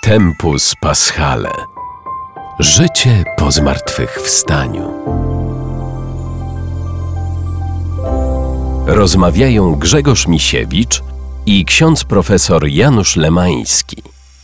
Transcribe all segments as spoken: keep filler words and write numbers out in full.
Tempus Paschale. Życie po zmartwychwstaniu. Rozmawiają Grzegorz Misiewicz i ksiądz profesor Janusz Lemański.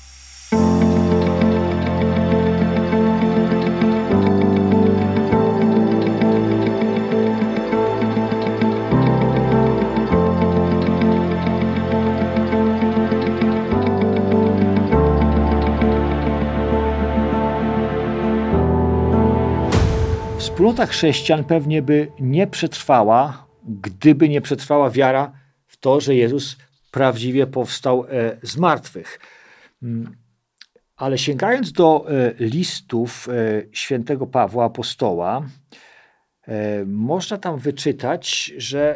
Wspólnota chrześcijan pewnie by nie przetrwała, gdyby nie przetrwała wiara w to, że Jezus prawdziwie powstał z martwych. Ale sięgając do listów świętego Pawła Apostoła, można tam wyczytać, że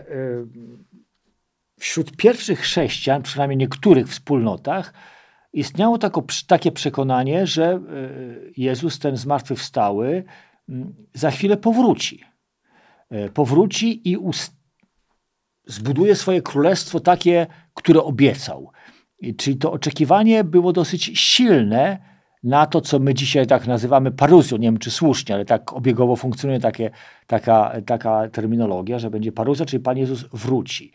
wśród pierwszych chrześcijan, przynajmniej niektórych wspólnotach, istniało tako, takie przekonanie, że Jezus ten zmartwychwstały za chwilę powróci. Powróci i ust- zbuduje swoje królestwo takie, które obiecał. I, czyli to oczekiwanie było dosyć silne na to, co my dzisiaj tak nazywamy paruzją. Nie wiem, czy słusznie, ale tak obiegowo funkcjonuje takie, taka, taka terminologia, że będzie paruzja, czyli Pan Jezus wróci.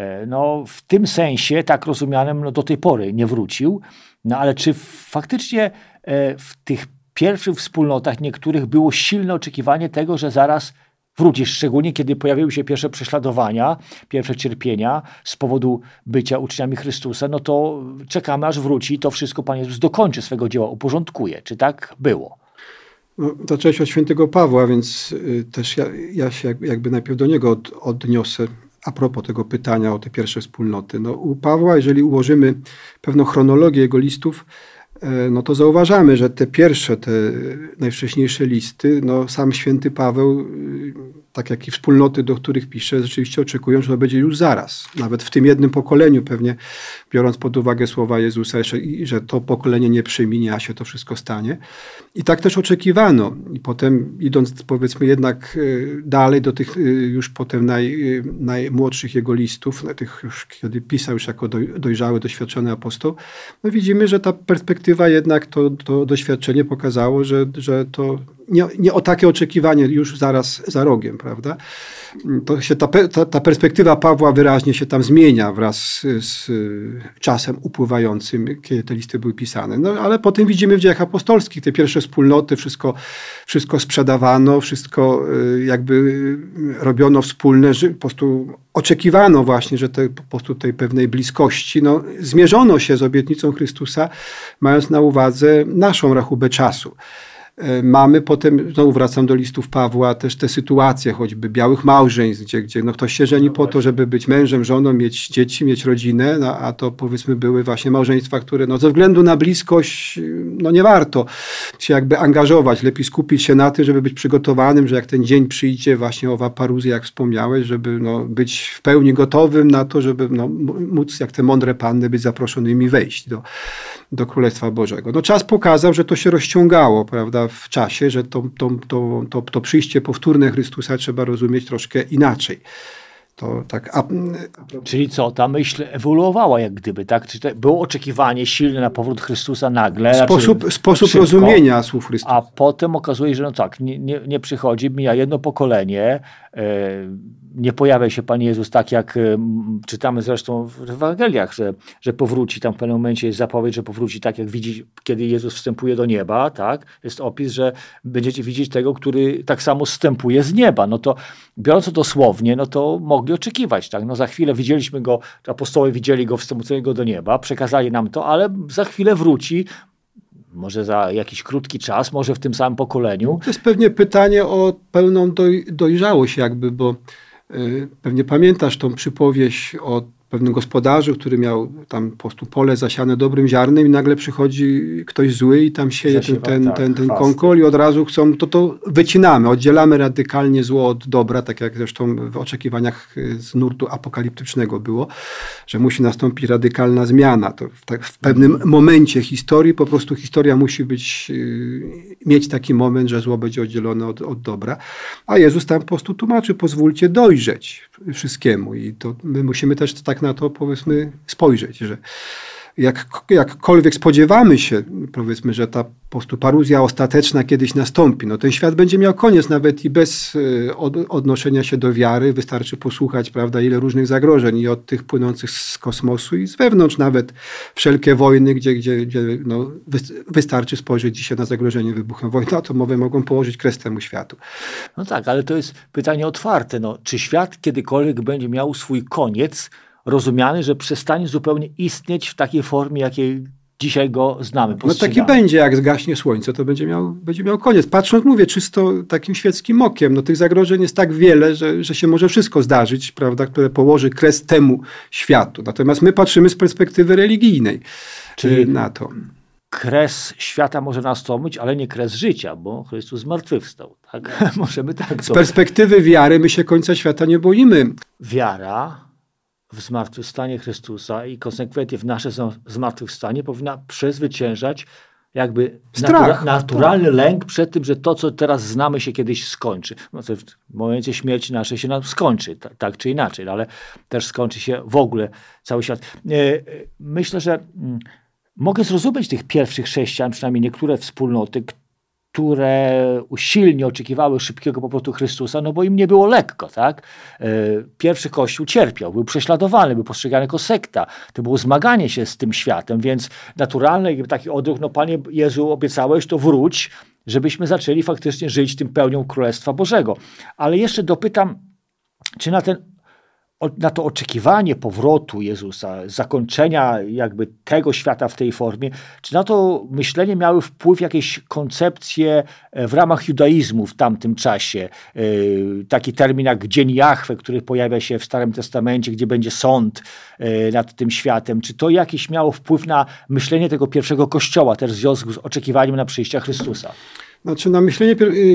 No, w tym sensie, tak rozumianym, no, do tej pory nie wrócił. No, ale czy faktycznie w tych pierwszych wspólnotach niektórych było silne oczekiwanie tego, że zaraz wróci, szczególnie kiedy pojawiły się pierwsze prześladowania, pierwsze cierpienia z powodu bycia uczniami Chrystusa, no to czekamy, aż wróci i to wszystko Pan Jezus dokończy swego dzieła, uporządkuje. Czy tak było? No, zacząłeś od świętego Pawła, więc y, też ja, ja się jakby najpierw do niego od, odniosę a propos tego pytania o te pierwsze wspólnoty. No, u Pawła, jeżeli ułożymy pewną chronologię jego listów, no to zauważamy, że te pierwsze, te najwcześniejsze listy, no sam święty Paweł, tak jak i wspólnoty, do których pisze, rzeczywiście oczekują, że to będzie już zaraz. Nawet w tym jednym pokoleniu pewnie, biorąc pod uwagę słowa Jezusa, że to pokolenie nie przeminie, a się to wszystko stanie. I tak też oczekiwano. I potem idąc powiedzmy jednak dalej do tych już potem naj, najmłodszych jego listów, tych już kiedy pisał już jako dojrzały, doświadczony apostoł, no widzimy, że ta perspektywa jednak to, to doświadczenie pokazało, że, że to nie, nie o takie oczekiwanie już zaraz za rogiem, prawda? To się ta, ta, ta perspektywa Pawła wyraźnie się tam zmienia wraz z, z czasem upływającym, kiedy te listy były pisane. No ale potem widzimy w dziejach apostolskich te pierwsze wspólnoty, wszystko, wszystko sprzedawano, wszystko jakby robiono wspólne, że po prostu oczekiwano właśnie, że te, po prostu tej pewnej bliskości, no, zmierzono się z obietnicą Chrystusa, mając na uwadze naszą rachubę czasu. Mamy potem, znowu wracam do listów Pawła, też te sytuacje choćby białych małżeństw, gdzie, gdzie no ktoś się żeni no po to, żeby być mężem, żoną, mieć dzieci, mieć rodzinę, no, a to powiedzmy były właśnie małżeństwa, które no, ze względu na bliskość no, nie warto się jakby angażować. Lepiej skupić się na tym, żeby być przygotowanym, że jak ten dzień przyjdzie, właśnie owa paruzja, jak wspomniałeś, żeby no, być w pełni gotowym na to, żeby no, móc jak te mądre panny być zaproszonymi wejść do, do Królestwa Bożego. No, czas pokazał, że to się rozciągało, prawda, w czasie, że to, to, to, to, to przyjście powtórne Chrystusa trzeba rozumieć troszkę inaczej. To tak, a, a... Czyli co, ta myśl ewoluowała jak gdyby, tak? Czy to było oczekiwanie silne na powrót Chrystusa nagle? Sposób, znaczy, sposób szybko, rozumienia słów Chrystusa. A potem okazuje się, że no tak, nie, nie, nie przychodzi, mija jedno pokolenie, yy, nie pojawia się Pan Jezus tak jak y, czytamy zresztą w Ewangeliach, że, że powróci, tam w pewnym momencie jest zapowiedź, że powróci tak jak widzi, kiedy Jezus wstępuje do nieba, tak? Jest opis, że będziecie widzieć tego, który tak samo zstępuje z nieba. No to biorąc to dosłownie, no to mogli oczekiwać, tak? No za chwilę widzieliśmy go, apostołowie widzieli go wstępującego do nieba, przekazali nam to, ale za chwilę wróci, może za jakiś krótki czas, może w tym samym pokoleniu. To jest pewnie pytanie o pełną doj, dojrzałość jakby, bo y, pewnie pamiętasz tą przypowieść o pewnym gospodarzu, który miał tam po prostu pole zasiane dobrym ziarnem i nagle przychodzi ktoś zły i tam sieje Zasiewa, ten, ten, tak, ten, ten konkol i od razu chcą, to to wycinamy, oddzielamy radykalnie zło od dobra, tak jak zresztą w oczekiwaniach z nurtu apokaliptycznego było, że musi nastąpić radykalna zmiana. To w, tak, w pewnym momencie historii po prostu historia musi być, mieć taki moment, że zło będzie oddzielone od, od dobra, a Jezus tam po prostu tłumaczy, pozwólcie dojrzeć wszystkiemu i to my musimy też tak na to powiedzmy spojrzeć, że jak, jakkolwiek spodziewamy się, powiedzmy, że ta po prostu paruzja ostateczna kiedyś nastąpi, no ten świat będzie miał koniec nawet i bez od, odnoszenia się do wiary. Wystarczy posłuchać, prawda, ile różnych zagrożeń i od tych płynących z kosmosu i z wewnątrz nawet wszelkie wojny, gdzie, gdzie, gdzie no, wystarczy spojrzeć dzisiaj na zagrożenie wybuchem wojny atomowej, mogą położyć kres temu światu. No tak, ale to jest pytanie otwarte. No, czy świat kiedykolwiek będzie miał swój koniec, rozumiany, że przestanie zupełnie istnieć w takiej formie, jakiej dzisiaj go znamy, postrzegamy? No taki będzie, jak zgaśnie słońce, to będzie miał, będzie miał koniec. Patrząc, mówię, czysto takim świeckim okiem, no tych zagrożeń jest tak wiele, że, że się może wszystko zdarzyć, prawda, które położy kres temu światu. Natomiast my patrzymy z perspektywy religijnej Czyli na to. Kres świata może nastąpić, ale nie kres życia, bo Chrystus zmartwychwstał. Tak? Możemy tak. Z perspektywy wiary my się końca świata nie boimy. Wiara w zmartwychwstanie Chrystusa i konsekwentnie w nasze zmartwychwstanie powinna przezwyciężać jakby Strach, natura, naturalny tak. lęk przed tym, że to, co teraz znamy, się kiedyś skończy. No to w momencie śmierci naszej się nam skończy, tak, tak czy inaczej, ale też skończy się w ogóle cały świat. Myślę, że mogę zrozumieć tych pierwszych chrześcijan, przynajmniej niektóre wspólnoty, które usilnie oczekiwały szybkiego powrotu Chrystusa, no bo im nie było lekko, tak? Pierwszy Kościół cierpiał, był prześladowany, był postrzegany jako sekta. To było zmaganie się z tym światem, więc naturalny jakby taki odruch, no Panie Jezu, obiecałeś, to wróć, żebyśmy zaczęli faktycznie żyć tym pełnią Królestwa Bożego. Ale jeszcze dopytam, czy na ten na to oczekiwanie powrotu Jezusa, zakończenia jakby tego świata w tej formie, czy na to myślenie miały wpływ jakieś koncepcje w ramach judaizmu w tamtym czasie? Taki termin jak Dzień Jahwe, który pojawia się w Starym Testamencie, gdzie będzie sąd nad tym światem. Czy to jakiś miało wpływ na myślenie tego pierwszego Kościoła, też w związku z oczekiwaniem na przyjścia Chrystusa? Znaczy na myślenie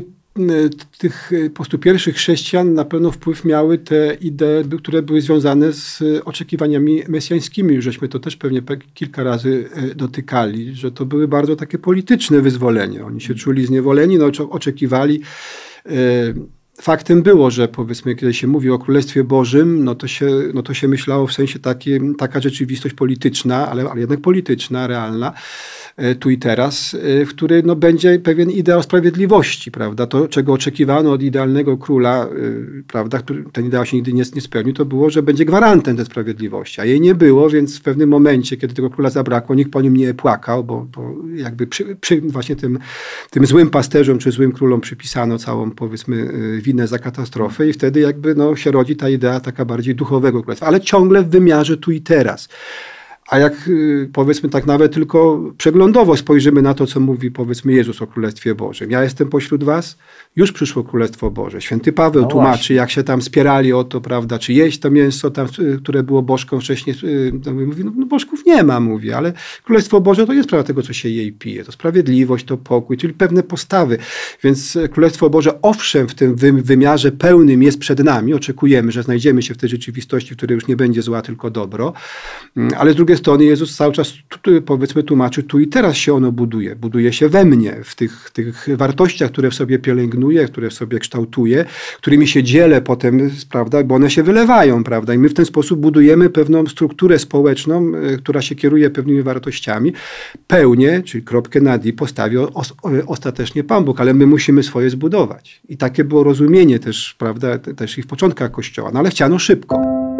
tych po prostu pierwszych chrześcijan na pewno wpływ miały te idee, które były związane z oczekiwaniami mesjańskimi. Już żeśmy to też pewnie kilka razy dotykali, że to były bardzo takie polityczne wyzwolenie. Oni się czuli zniewoleni, no, oczekiwali. Faktem było, że powiedzmy, kiedy się mówi o Królestwie Bożym, no to się, no to się myślało w sensie taki, taka rzeczywistość polityczna, ale, ale jednak polityczna, realna, tu i teraz, w której no, będzie pewien ideał sprawiedliwości, prawda? To, czego oczekiwano od idealnego króla, prawda, który ten ideał się nigdy nie, nie spełnił, to było, że będzie gwarantem tej sprawiedliwości, a jej nie było, więc w pewnym momencie, kiedy tego króla zabrakło, nikt po nim nie płakał, bo, bo jakby przy, przy właśnie tym, tym złym pasterzom czy złym królom przypisano całą, powiedzmy, winę za katastrofę i wtedy jakby no, się rodzi ta idea taka bardziej duchowego królestwa, ale ciągle w wymiarze tu i teraz. A jak powiedzmy tak nawet tylko przeglądowo spojrzymy na to, co mówi powiedzmy Jezus o Królestwie Bożym. Ja jestem pośród was, już przyszło Królestwo Boże. Święty Paweł no tłumaczy, właśnie. Jak się tam spierali o to, prawda, czy jeść to mięso, tam, które było bożką wcześniej. Mówi, no, no bożków nie ma, mówi, ale Królestwo Boże to jest sprawa tego, co się je i pije. To sprawiedliwość, to pokój, czyli pewne postawy. Więc Królestwo Boże owszem w tym wymiarze pełnym jest przed nami. Oczekujemy, że znajdziemy się w tej rzeczywistości, w której już nie będzie zła, tylko dobro. Ale z drugiej strony Jezus cały czas powiedzmy tłumaczy, tu i teraz się ono buduje. Buduje się we mnie, w tych, tych wartościach, które w sobie pielęgnuję, które w sobie kształtuję, którymi się dzielę potem, prawda, bo one się wylewają, prawda, i my w ten sposób budujemy pewną strukturę społeczną, która się kieruje pewnymi wartościami. Pełnię, czyli kropkę nad i postawi os, ostatecznie Pan Bóg, ale my musimy swoje zbudować. I takie było rozumienie też, prawda, też i w początkach Kościoła, no ale chciano szybko.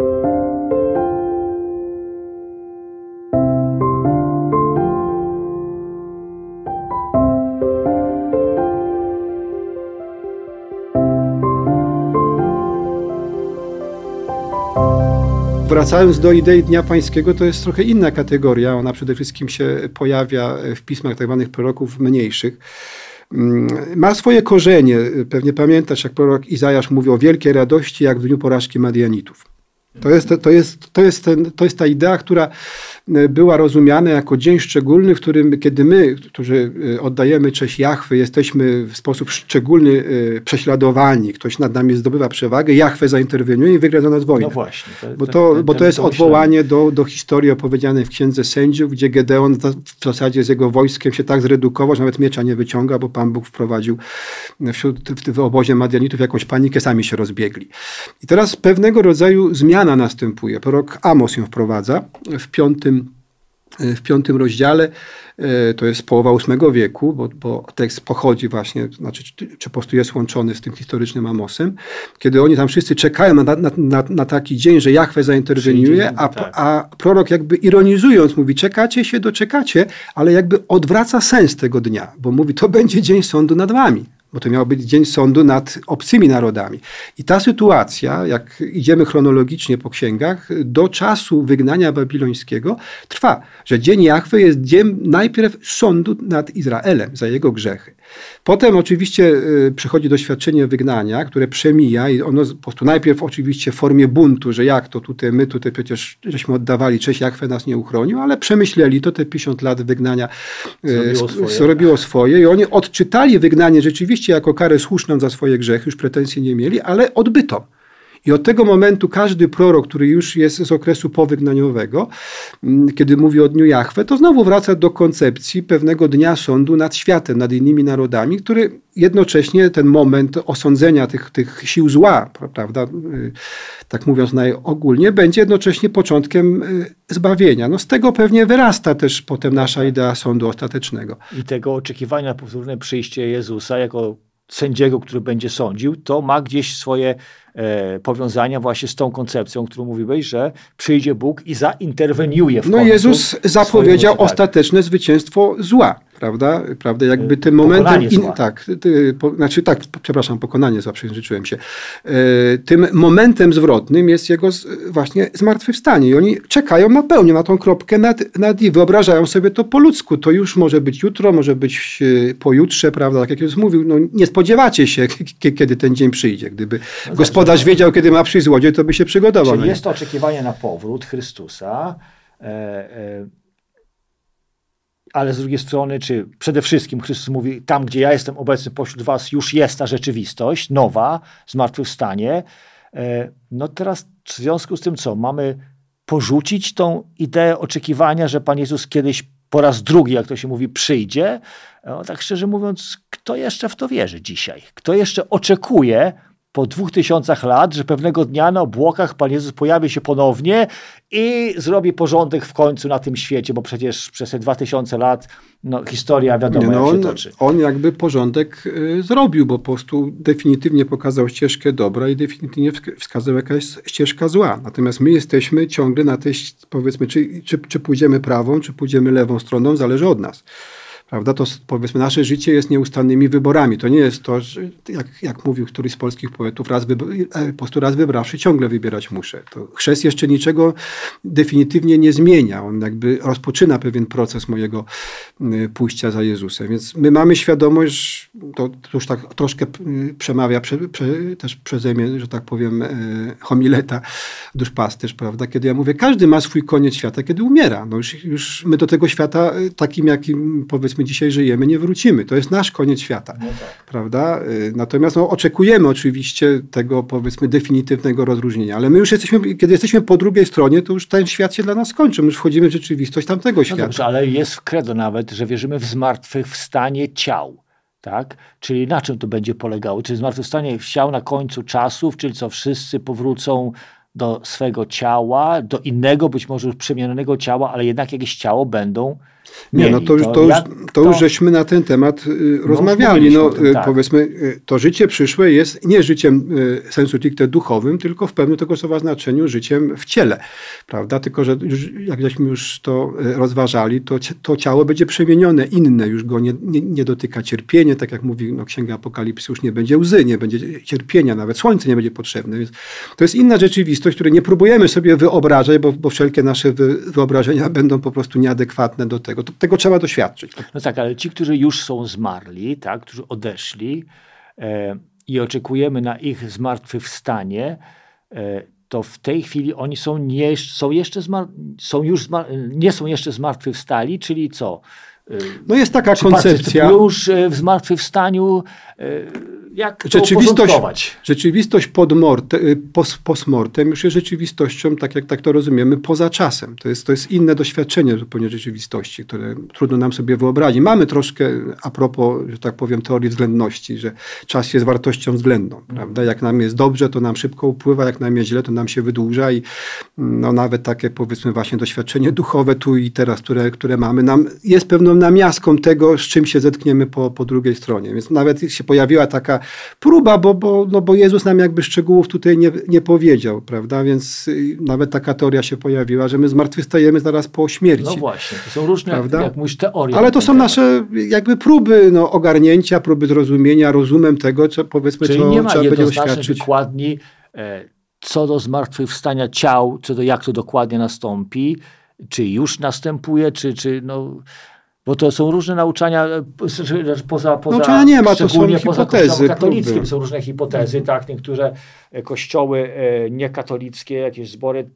Wracając do idei Dnia Pańskiego, to jest trochę inna kategoria. Ona przede wszystkim się pojawia w pismach tak zwanych proroków mniejszych. Ma swoje korzenie. Pewnie pamiętasz, jak prorok Izajasz mówi o wielkiej radości, jak w dniu porażki Madianitów. To jest, to jest, to jest, ten, to jest ta idea, która była rozumiana jako dzień szczególny, w którym, kiedy my, którzy oddajemy cześć Jahwe, jesteśmy w sposób szczególny prześladowani, ktoś nad nami zdobywa przewagę, Jahwe zainterweniuje i wygra za nas wojnę. No właśnie. To, bo to, ten, bo to jest odwołanie do, do historii opowiedzianej w Księdze Sędziów, gdzie Gedeon w zasadzie z jego wojskiem się tak zredukował, że nawet miecza nie wyciąga, bo Pan Bóg wprowadził wśród, w, w obozie Madianitów jakąś panikę, sami się rozbiegli. I teraz pewnego rodzaju zmiana następuje. Prorok Amos ją wprowadza w piątym w piątym rozdziale, to jest połowa ósmego wieku, bo, bo tekst pochodzi właśnie, znaczy, czy, czy po prostu jest łączony z tym historycznym Amosem, kiedy oni tam wszyscy czekają na, na, na, na taki dzień, że Jahwe zainterweniuje, a, tak. a prorok jakby ironizując mówi, czekacie się, doczekacie, ale jakby odwraca sens tego dnia, bo mówi, to będzie dzień sądu nad wami. Bo to miał być dzień sądu nad obcymi narodami. I ta sytuacja, jak idziemy chronologicznie po księgach, do czasu wygnania babilońskiego trwa. Że dzień Jahwe jest dzień najpierw sądu nad Izraelem za jego grzechy. Potem oczywiście y, przychodzi doświadczenie wygnania, które przemija i ono po prostu najpierw oczywiście w formie buntu, że jak to tutaj, my tutaj przecież żeśmy oddawali cześć, Jahwe nas nie uchronił, ale przemyśleli to, te pięćdziesiąt lat wygnania y, zrobiło swoje. zrobiło swoje i oni odczytali wygnanie rzeczywiście jako karę słuszną za swoje grzechy, już pretensji nie mieli, ale odbytą. I od tego momentu każdy prorok, który już jest z okresu powygnaniowego, kiedy mówi o dniu Jahwe, to znowu wraca do koncepcji pewnego dnia sądu nad światem, nad innymi narodami, który jednocześnie ten moment osądzenia tych, tych sił zła, prawda, tak mówiąc najogólnie, będzie jednocześnie początkiem zbawienia. No z tego pewnie wyrasta też potem nasza idea sądu ostatecznego. I tego oczekiwania na powtórne przyjście Jezusa jako sędziego, który będzie sądził, to ma gdzieś swoje e, powiązania właśnie z tą koncepcją, którą mówiłeś, że przyjdzie Bóg i zainterweniuje w No końcu. Jezus zapowiedział ostateczne zwycięstwo zła, prawda? Prawda? Jakby tym momentem... In, tak, ty, po, znaczy tak, przepraszam, pokonanie zła, przejęzyczyłem się. E, tym momentem zwrotnym jest jego z, właśnie zmartwychwstanie i oni czekają na pełnię, na tą kropkę nad, nad i wyobrażają sobie to po ludzku. To już może być jutro, może być pojutrze, prawda? Tak jak Jezus mówił, no nie spodziewacie się, kiedy ten dzień przyjdzie. Gdyby no gospodarz tak, wiedział, kiedy ma przyjść złodziej, to by się przygotował. Czyli jest to oczekiwanie na powrót Chrystusa, e, e, ale z drugiej strony, czy przede wszystkim Chrystus mówi, tam gdzie ja jestem obecny pośród was, już jest ta rzeczywistość nowa, zmartwychwstanie. E, no teraz w związku z tym co? Mamy porzucić tą ideę oczekiwania, że Pan Jezus kiedyś po raz drugi, jak to się mówi, przyjdzie. No, tak szczerze mówiąc, kto jeszcze w to wierzy dzisiaj? Kto jeszcze oczekuje po dwóch tysiącach lat, że pewnego dnia na obłokach Pan Jezus pojawi się ponownie i zrobi porządek w końcu na tym świecie, bo przecież przez te dwa tysiące lat no, historia wiadomo, no, jak się on, toczy. On jakby porządek y, zrobił, bo po prostu definitywnie pokazał ścieżkę dobra i definitywnie wskazał jakaś ścieżka zła. Natomiast my jesteśmy ciągle na tej, powiedzmy, czy, czy, czy pójdziemy prawą, czy pójdziemy lewą stroną, zależy od nas. Prawda? To powiedzmy, nasze życie jest nieustannymi wyborami. To nie jest to, że, jak, jak mówił któryś z polskich poetów, raz wyb- po prostu raz wybrawszy, ciągle wybierać muszę. To chrzest jeszcze niczego definitywnie nie zmienia. On jakby rozpoczyna pewien proces mojego y, pójścia za Jezusem. Więc my mamy świadomość, to, to już tak troszkę y, przemawia prze, prze, też przeze mnie, że tak powiem, y, homileta duszpasterz, prawda? Kiedy ja mówię, każdy ma swój koniec świata, kiedy umiera. No już, już my do tego świata y, takim, jakim powiedzmy my dzisiaj żyjemy, nie wrócimy. To jest nasz koniec świata, no tak. Prawda? Natomiast no, oczekujemy oczywiście tego, powiedzmy, definitywnego rozróżnienia, ale my już jesteśmy, kiedy jesteśmy po drugiej stronie, to już ten świat się dla nas kończy. My już wchodzimy w rzeczywistość tamtego no świata. Dobrze, ale jest w credo nawet, że wierzymy w zmartwychwstanie ciał. Tak? Czyli na czym to będzie polegało? Czy zmartwychwstanie ciał na końcu czasów, czyli co, wszyscy powrócą do swego ciała, do innego, być może już przemienionego ciała, ale jednak jakieś ciało będą Nie, mieli. no to już, to, już, to już żeśmy na ten temat y, no, rozmawiali. No, tym, tak. Powiedzmy, y, to życie przyszłe jest nie życiem y, sensu stricte duchowym, tylko w pewnym tego słowa znaczeniu życiem w ciele. Prawda? Tylko, że już, jak żeśmy już to y, rozważali, to, to ciało będzie przemienione, inne, już go nie, nie, nie dotyka cierpienie, tak jak mówi no, Księga Apokalipsy, już nie będzie łzy, nie będzie cierpienia, nawet słońce nie będzie potrzebne. Więc to jest inna rzeczywistość, której nie próbujemy sobie wyobrażać, bo, bo wszelkie nasze wy, wyobrażenia będą po prostu nieadekwatne do tego. Tego trzeba doświadczyć. No tak, ale ci, którzy już są zmarli, tak, którzy odeszli e, i oczekujemy na ich zmartwychwstanie, e, to w tej chwili oni są, nie, są, jeszcze zmar, są już zmar, nie są jeszcze zmartwychwstali, czyli co? E, no jest taka czy koncepcja. już w zmartwychwstaniu e, jak to rzeczywistość, uporządkować? rzeczywistość pod morte, post, postmortem już jest rzeczywistością, tak jak tak to rozumiemy, poza czasem. To jest, to jest inne doświadczenie zupełnie rzeczywistości, które trudno nam sobie wyobrazić. Mamy troszkę, a propos, że tak powiem, teorii względności, że czas jest wartością względną. Mm. Prawda? Jak nam jest dobrze, to nam szybko upływa, jak nam jest źle, to nam się wydłuża i no, nawet takie, powiedzmy, właśnie doświadczenie duchowe tu i teraz, które, które mamy, nam jest pewną namiastką tego, z czym się zetkniemy po, po drugiej stronie. Więc nawet się pojawiła taka próba, bo, bo, no bo Jezus nam jakby szczegółów tutaj nie, nie powiedział, prawda? Więc nawet taka teoria się pojawiła, że my zmartwychwstajemy zaraz po śmierci. No właśnie, to są różne, prawda? jak mówisz, teorie. Ale to są nasze jakby próby no, ogarnięcia, próby zrozumienia, rozumem tego, co powiedzmy, Czyli co nie ma trzeba będzie jednoznacznej doświadczyć. wykładni e, co do zmartwychwstania ciał, co do jak to dokładnie nastąpi, czy już następuje, czy, czy no... Bo to są różne nauczania poza, poza nauczania nie ma, to są szczególnie poza hipotezy, kościołem katolickim. próby. Są różne hipotezy, tak? Niektóre kościoły niekatolickie, jakieś zbory,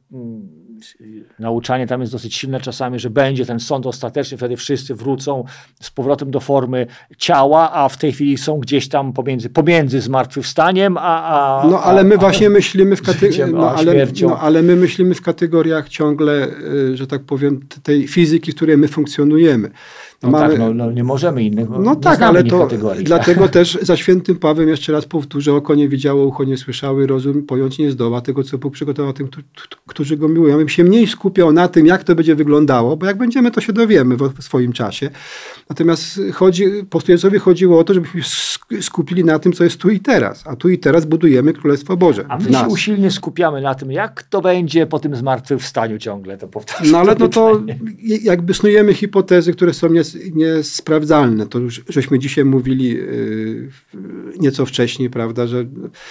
nauczanie tam jest dosyć silne czasami, że będzie ten sąd ostateczny, wtedy wszyscy wrócą z powrotem do formy ciała, a w tej chwili są gdzieś tam pomiędzy, pomiędzy zmartwychwstaniem, a, a No ale my a, właśnie myślimy w życiem, no, a ale, śmiercią. no, ale my myślimy w kategoriach ciągle, że tak powiem, tej fizyki, w której my funkcjonujemy. No mamy, tak, no, no nie możemy innych. No nie tak, znamy ale innych to kategorii. dlatego też za świętym Pawłem jeszcze raz powtórzę, oko nie widziało, ucho nie słyszały, rozum pojąć nie zdoła tego, co Bóg przygotował tym, którzy go miłują. Ja bym się mniej skupiał na tym, jak to będzie wyglądało, bo jak będziemy, to się dowiemy w swoim czasie. Natomiast chodzi, po prostu Jezusowi chodziło o to, żebyśmy skupili na tym, co jest tu i teraz. A tu i teraz budujemy Królestwo Boże. A my w się nas. usilnie skupiamy na tym, jak to będzie po tym zmartwychwstaniu ciągle, to powtarzam. No ale no to pytanie. jakby snujemy hipotezy, które są niesprawdzalne. To już żeśmy dzisiaj mówili yy, nieco wcześniej, prawda, że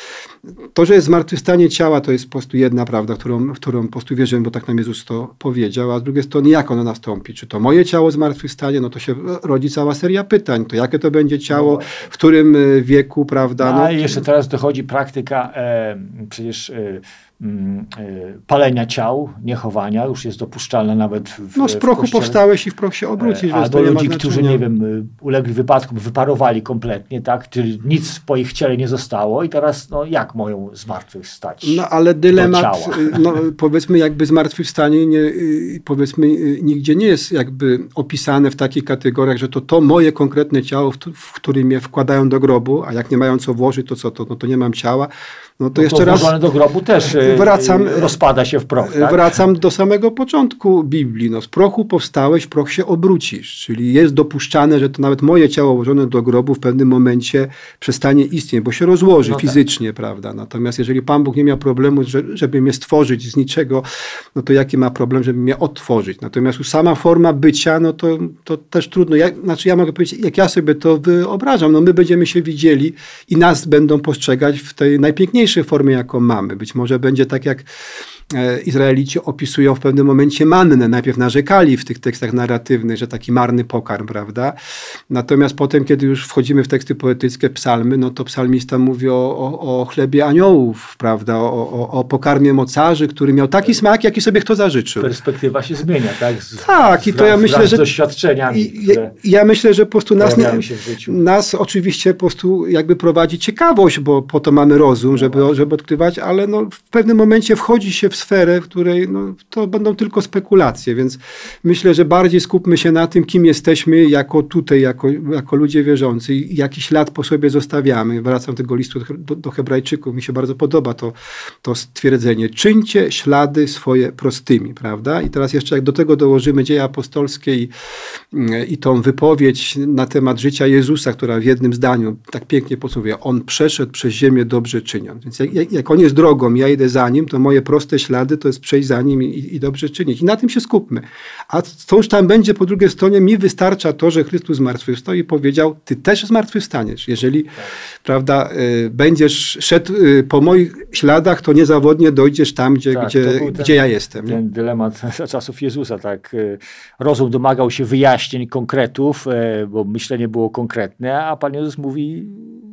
to, że jest zmartwychwstanie ciała, to jest po prostu jedna prawda, którą, w którą po prostu wierzymy, bo tak nam Jezus to powiedział, a z drugiej strony jak ono nastąpi? Czy to moje ciało zmartwychwstanie? No to się rodzi cała seria pytań. To jakie to będzie ciało, w którym wieku, prawda? No, No, a jeszcze teraz dochodzi praktyka e, przecież e, m, e, palenia ciał, niechowania, już jest dopuszczalna nawet w no z prochu w kościele. powstałeś i w proch się obrócisz. E, Albo to nie ma ludzi, znaczenia. którzy, nie wiem, e, ulegli wypadkom, wyparowali kompletnie, tak? Czyli nic po ich ciele nie zostało i teraz, no jak mają zmartwychwstać? No ale dylemat, ciała. no, powiedzmy jakby zmartwychwstanie nie, powiedzmy nigdzie nie jest jakby opisane w takich kategoriach, że to to moje konkretne ciało, w, w którym mnie wkładają do grobu, a jak nie mają co włożyć, to co, to, no, to nie mam ciała. No to no jeszcze to raz włożone do grobu też wracam, rozpada się w proch, tak? Wracam do samego początku Biblii. No, z prochu powstałeś, w proch się obrócisz. Czyli jest dopuszczane, że to nawet moje ciało włożone do grobu w pewnym momencie przestanie istnieć, bo się rozłoży no fizycznie, tak. Prawda? Natomiast jeżeli Pan Bóg nie miał problemu, żeby mnie stworzyć z niczego, no to jaki ma problem, żeby mnie odtworzyć? Natomiast już sama forma bycia, no to, to też trudno. Ja, znaczy ja mogę powiedzieć, jak ja sobie to wyobrażam, no my będziemy się widzieli i nas będą postrzegać w tej najpiękniejszej formie, jaką mamy. Być może będzie tak, jak Izraelici opisują w pewnym momencie mannę. Najpierw narzekali w tych tekstach narratywnych, że taki marny pokarm, prawda? Natomiast potem, kiedy już wchodzimy w teksty poetyckie, psalmy, no to psalmista mówi o, o, o chlebie aniołów, prawda? O, o, o pokarmie mocarzy, który miał taki smak, jaki sobie kto zażyczył. Perspektywa się zmienia, tak? Z, tak, i to ja myślę, że z doświadczeniami, i, ja, ja myślę, że po prostu nas, się w życiu. nas oczywiście po prostu jakby prowadzi ciekawość, bo po to mamy rozum, żeby, żeby odkrywać, ale no w pewnym momencie wchodzi się w sferę, w której no, to będą tylko spekulacje, więc myślę, że bardziej skupmy się na tym, kim jesteśmy jako tutaj, jako, jako ludzie wierzący i jaki ślad po sobie zostawiamy. Wracam do tego listu do, do Hebrajczyków, mi się bardzo podoba to, to stwierdzenie. Czyńcie ślady swoje prostymi, prawda? I teraz jeszcze jak do tego dołożymy dzieje apostolskie i, i tą wypowiedź na temat życia Jezusa, która w jednym zdaniu tak pięknie podsumowuje, on przeszedł przez ziemię dobrze czyniąc. Więc jak, jak on jest drogą, ja idę za nim, to moje proste ślady to jest przejść za nim i, i dobrze czynić. I na tym się skupmy. A co już tam będzie po drugiej stronie, mi wystarcza to, że Chrystus zmartwychwstał i powiedział, ty też zmartwychwstaniesz. Jeżeli tak. prawda, y, będziesz szedł y, po moich śladach, to niezawodnie dojdziesz tam, gdzie, tak, gdzie, ten, gdzie ja jestem. Ten nie? dylemat za czasów Jezusa. Tak. Rozum domagał się wyjaśnień, konkretów, bo myślenie było konkretne, a Pan Jezus mówi,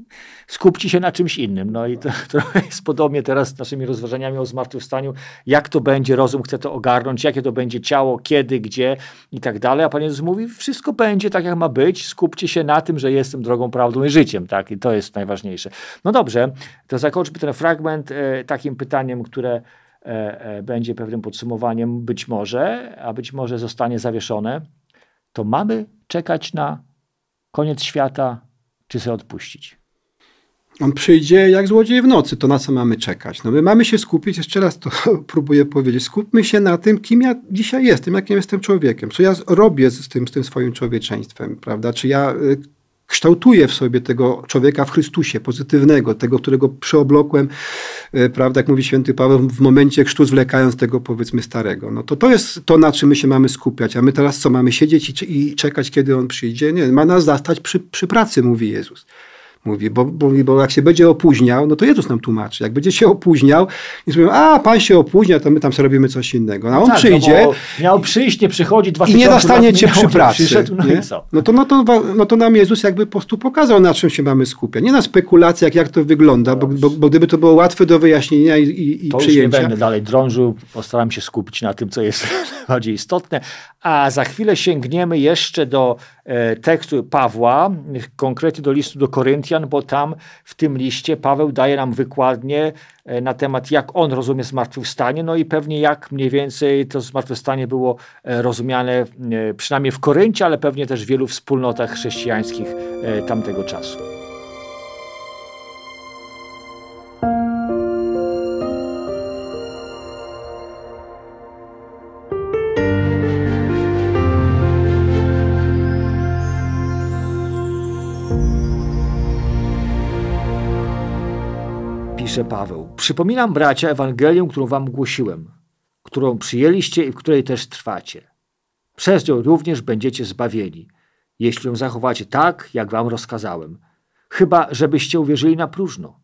skupcie się na czymś innym. No i to trochę jest podobnie teraz z naszymi rozważaniami o zmartwychwstaniu, jak to będzie, rozum chce to ogarnąć, jakie to będzie ciało, kiedy, gdzie i tak dalej. A Pan Jezus mówi, wszystko będzie tak, jak ma być, skupcie się na tym, że jestem drogą, prawdą i życiem. Tak? I to jest najważniejsze. No dobrze, to zakończmy ten fragment e, takim pytaniem, które e, e, będzie pewnym podsumowaniem być może, a być może zostanie zawieszone. To mamy czekać na koniec świata, czy sobie odpuścić? On przyjdzie jak złodziej w nocy, to na co mamy czekać? No my mamy się skupić, jeszcze raz to próbuję powiedzieć, skupmy się na tym, kim ja dzisiaj jestem, jakim jestem człowiekiem, co ja robię z tym, z tym swoim człowieczeństwem, prawda? Czy ja kształtuję w sobie tego człowieka w Chrystusie, pozytywnego, tego, którego przeoblokłem, prawda, jak mówi święty Paweł, w momencie chrztu zwlekając tego, powiedzmy, starego. No to to jest to, na czym my się mamy skupiać, a my teraz co, mamy siedzieć i, i czekać, kiedy on przyjdzie? Nie, ma nas zastać przy, przy pracy, mówi Jezus. Mówi, bo, bo, bo jak się będzie opóźniał, no to Jezus nam tłumaczy. Jak będzie się opóźniał i mówią, a Pan się opóźnia, to my tam sobie robimy coś innego. A on tak, przyjdzie. No miał przyjść, nie przychodzi, dwa i nie zastanie cię przy minęło, pracy. Przyszedł, no, nie? i co? No, to, no, to, no to nam Jezus jakby po prostu pokazał, na czym się mamy skupiać. Nie na spekulacjach, jak to wygląda, bo, bo, bo gdyby to było łatwe do wyjaśnienia i, i, i to przyjęcia. już nie będę dalej drążył, postaram się skupić na tym, co jest bardziej istotne. A za chwilę sięgniemy jeszcze do e, tekstu Pawła, konkretnie do listu do Koryntian, bo tam w tym liście Paweł daje nam wykładnię e, na temat, jak on rozumie zmartwychwstanie, no i pewnie jak mniej więcej to zmartwychwstanie było e, rozumiane e, przynajmniej w Koryncie, ale pewnie też w wielu wspólnotach chrześcijańskich e, tamtego czasu. Pisze Paweł. Przypominam, bracia, Ewangelię, którą wam głosiłem, którą przyjęliście i w której też trwacie. Przez nią również będziecie zbawieni, jeśli ją zachowacie tak, jak wam rozkazałem, chyba żebyście uwierzyli na próżno.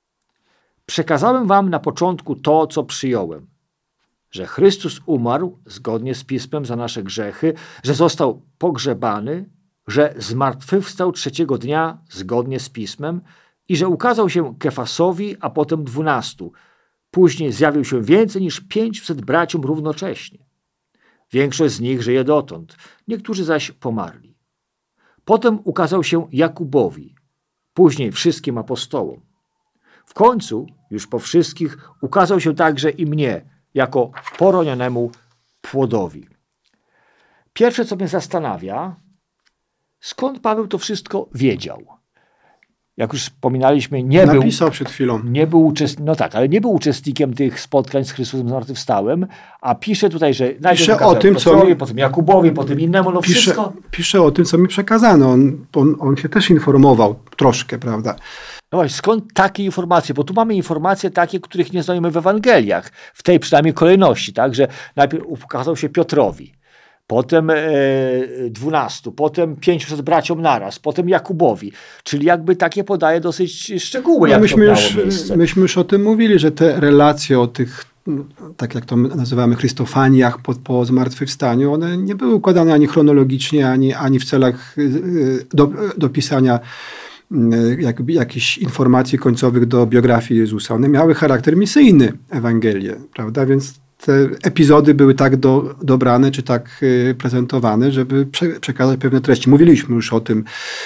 Przekazałem wam na początku to, co przyjąłem, że Chrystus umarł zgodnie z Pismem za nasze grzechy, że został pogrzebany, że zmartwychwstał trzeciego dnia zgodnie z Pismem i że ukazał się Kefasowi, a potem dwunastu. Później zjawił się więcej niż pięćset braciom równocześnie. Większość z nich żyje dotąd, niektórzy zaś pomarli. Potem ukazał się Jakubowi, później wszystkim apostołom. W końcu, już po wszystkich, ukazał się także i mnie, jako poronionemu płodowi. Pierwsze, co mnie zastanawia, skąd Paweł to wszystko wiedział? Jak już wspominaliśmy, nie był, Napisał przed chwilą. nie był uczestnikiem, no tak, ale nie był uczestnikiem tych spotkań z Chrystusem zmartwychwstałym, a pisze tutaj, że Pisze o tym, co Piotrowi, potem Jakubowi, potem innemu, no pisze, wszystko. pisze o tym, co mi przekazano. On, on, on się też informował troszkę, prawda? No właśnie, skąd takie informacje? Bo tu mamy informacje takie, których nie znajdziemy w Ewangeliach, w tej przynajmniej kolejności, tak, że najpierw ukazał się Piotrowi, potem e, dwunastu, potem pięciuset braciom naraz, potem Jakubowi. Czyli jakby takie podaje dosyć szczegóły, jak no myśmy, to miało już, miejsce. myśmy już o tym mówili, że te relacje o tych, tak jak to nazywamy, chrystofaniach po, po zmartwychwstaniu, one nie były układane ani chronologicznie, ani, ani w celach do, dopisania jakby jakichś informacji końcowych do biografii Jezusa. One miały charakter misyjny, Ewangelie, prawda? Więc te epizody były tak do, dobrane, czy tak y, prezentowane, żeby prze, przekazać pewne treści. Mówiliśmy już o tym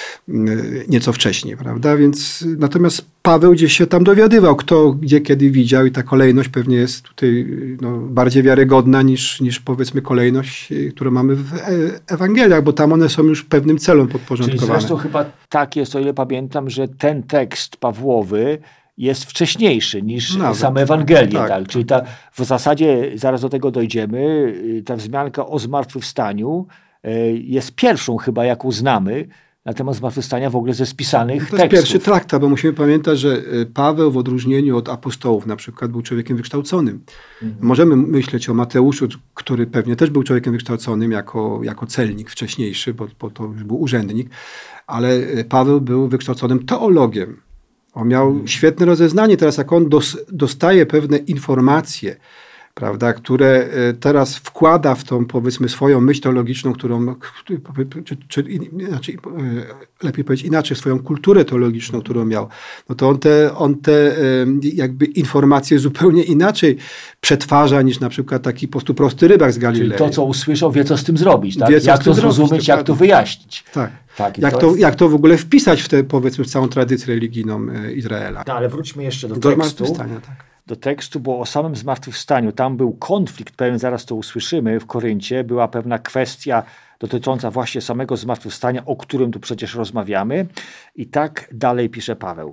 y, nieco wcześniej, prawda? Więc natomiast Paweł gdzieś się tam dowiadywał, kto gdzie kiedy widział i ta kolejność pewnie jest tutaj no, bardziej wiarygodna niż, niż powiedzmy kolejność, y, którą mamy w e, Ewangeliach, bo tam one są już pewnym celom podporządkowane. Czyli zresztą chyba tak jest, o ile pamiętam, że ten tekst Pawłowy jest wcześniejszy niż Nawet. same Ewangelie. Tak. Tak? Czyli ta, w zasadzie, zaraz do tego dojdziemy, ta wzmianka o zmartwychwstaniu jest pierwszą chyba, jaką znamy na temat zmartwychwstania w ogóle ze spisanych tekstów. To jest tekstów. pierwszy traktat, bo musimy pamiętać, że Paweł w odróżnieniu od apostołów na przykład był człowiekiem wykształconym. Mhm. Możemy myśleć o Mateuszu, który pewnie też był człowiekiem wykształconym jako, jako celnik wcześniejszy, bo, bo to już był urzędnik, ale Paweł był wykształconym teologiem. On miał świetne rozeznanie. Teraz jak on dos, dostaje pewne informacje, prawda, które teraz wkłada w tą, powiedzmy, swoją myśl teologiczną, którą, czy, czy inaczej, lepiej powiedzieć inaczej, swoją kulturę teologiczną, którą miał, no to on te, on te jakby informacje zupełnie inaczej przetwarza niż na przykład taki po prostu prosty rybak z Galilei. Czyli to, co usłyszał, wie, co z tym zrobić, tak? Wie, Jak to zrozumieć, jak to wyjaśnić. Tak. tak jak, to, to jest... jak to w ogóle wpisać w tę, powiedzmy, całą tradycję religijną Izraela. No, ale wróćmy jeszcze do, do tekstu. Tak. Do tekstu, bo o samym zmartwychwstaniu tam był konflikt pewien, zaraz to usłyszymy w Koryncie, była pewna kwestia dotycząca właśnie samego zmartwychwstania, o którym tu przecież rozmawiamy. I tak dalej pisze Paweł.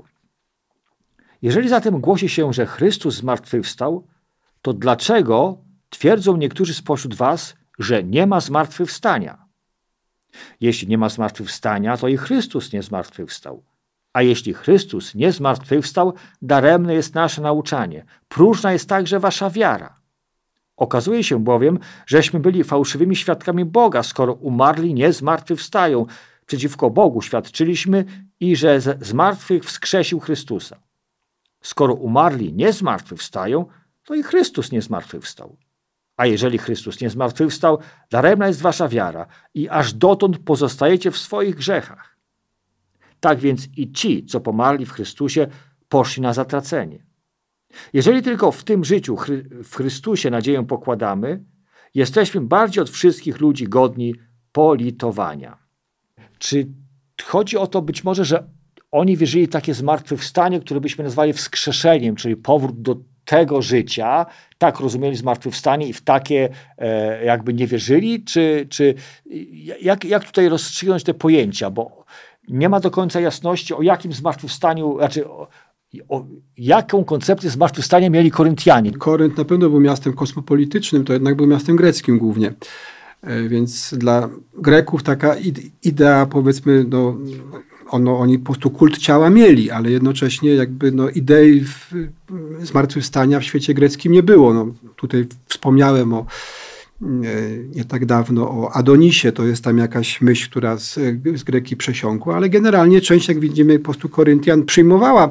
Jeżeli zatem głosi się, że Chrystus zmartwychwstał, to dlaczego twierdzą niektórzy spośród was, że nie ma zmartwychwstania? Jeśli nie ma zmartwychwstania, to i Chrystus nie zmartwychwstał. A jeśli Chrystus nie zmartwychwstał, daremne jest nasze nauczanie. Próżna jest także wasza wiara. Okazuje się bowiem, żeśmy byli fałszywymi świadkami Boga, skoro umarli nie zmartwychwstają. Przeciwko Bogu świadczyliśmy i że z martwych wskrzesił Chrystusa. Skoro umarli nie zmartwychwstają, to i Chrystus nie zmartwychwstał. A jeżeli Chrystus nie zmartwychwstał, daremna jest wasza wiara i aż dotąd pozostajecie w swoich grzechach. Tak więc i ci, co pomarli w Chrystusie, poszli na zatracenie. Jeżeli tylko w tym życiu w Chrystusie nadzieję pokładamy, jesteśmy bardziej od wszystkich ludzi godni politowania. Czy chodzi o to być może, że oni wierzyli w takie zmartwychwstanie, które byśmy nazwali wskrzeszeniem, czyli powrót do tego życia, tak rozumieli zmartwychwstanie i w takie e, jakby nie wierzyli? Czy, czy jak, jak tutaj rozstrzygnąć te pojęcia? Bo nie ma do końca jasności, o jakim zmartwychwstaniu, znaczy o, o jaką koncepcję zmartwychwstania mieli Koryntianie. Korynt na pewno był miastem kosmopolitycznym, to jednak był miastem greckim głównie. Więc dla Greków taka idea, powiedzmy, no, ono, oni po prostu kult ciała mieli, ale jednocześnie jakby no, idei w, zmartwychwstania w świecie greckim nie było. No, tutaj wspomniałem o nie, nie tak dawno o Adonisie, to jest tam jakaś myśl, która z, z Greki przesiąkła, ale generalnie część, jak widzimy, po prostu Koryntian przyjmowała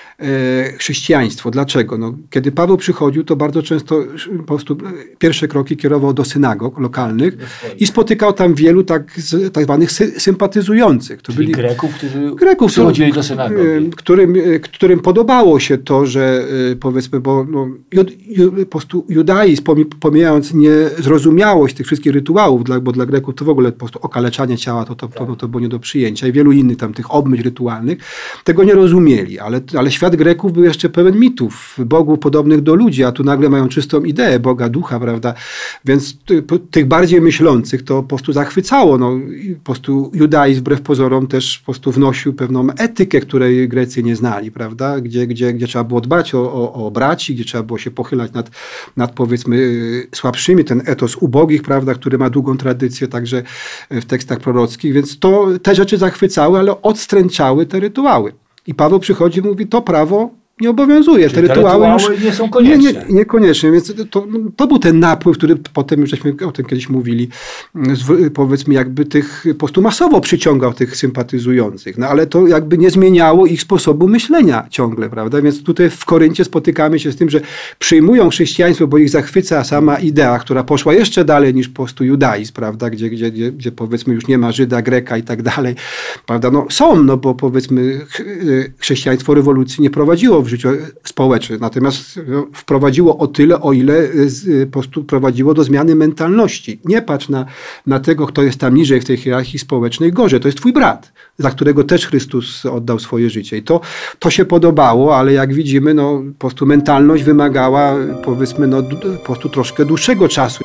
e, chrześcijaństwo. Dlaczego? No, kiedy Paweł przychodził, to bardzo często po prostu pierwsze kroki kierował do synagog lokalnych i spotykał tam wielu tak, z, tak zwanych sy, sympatyzujących. To Czyli byli Greków, którzy Greków, przychodzili do synagogi. Którym, którym podobało się to, że powiedzmy, bo no, jud, jud, po prostu judaizm, pomijając niezrozumiałość tych wszystkich rytuałów, dla, bo dla Greków to w ogóle po prostu okaleczanie ciała to, to, to, to było nie do przyjęcia i wielu innych tam tych obmyć rytualnych, tego nie rozumieli, ale, ale świat Greków był jeszcze pełen mitów, bogów podobnych do ludzi, a tu nagle mają czystą ideę Boga, ducha, prawda, więc ty, tych bardziej myślących to po prostu zachwycało, no, po prostu judaizm wbrew pozorom też po prostu wnosił pewną etykę, której Grecy nie znali, prawda, gdzie, gdzie, gdzie trzeba było dbać o, o, o braci, gdzie trzeba było się pochylać nad, nad powiedzmy słabszymi, ten etos ubogich, prawda, który ma długą tradycję także w tekstach prorockich, więc to te rzeczy zachwycały, ale odstręczały te rytuały. I Paweł przychodzi i mówi, to prawo nie obowiązuje. Czyli te rytuały, te rytuały już nie są konieczne. Nie, nie, niekoniecznie, więc to, to był ten napływ, który potem już żeśmy o tym kiedyś mówili, z, powiedzmy jakby tych po prostu masowo przyciągał tych sympatyzujących, no ale to jakby nie zmieniało ich sposobu myślenia ciągle, prawda, więc tutaj w Koryncie spotykamy się z tym, że przyjmują chrześcijaństwo, bo ich zachwyca sama idea, która poszła jeszcze dalej niż po prostu judaizm, prawda, gdzie, gdzie, gdzie, gdzie powiedzmy już nie ma Żyda, Greka i tak dalej, prawda, no są, no bo powiedzmy chrześcijaństwo rewolucji nie prowadziło w życiu społecznym. Natomiast wprowadziło o tyle, o ile po prostu prowadziło do zmiany mentalności. Nie patrz na, na tego, kto jest tam niżej w tej hierarchii społecznej, gorzej. To jest twój brat, za którego też Chrystus oddał swoje życie. I to, to się podobało, ale jak widzimy, no, po prostu mentalność wymagała, powiedzmy, no, po prostu troszkę dłuższego czasu.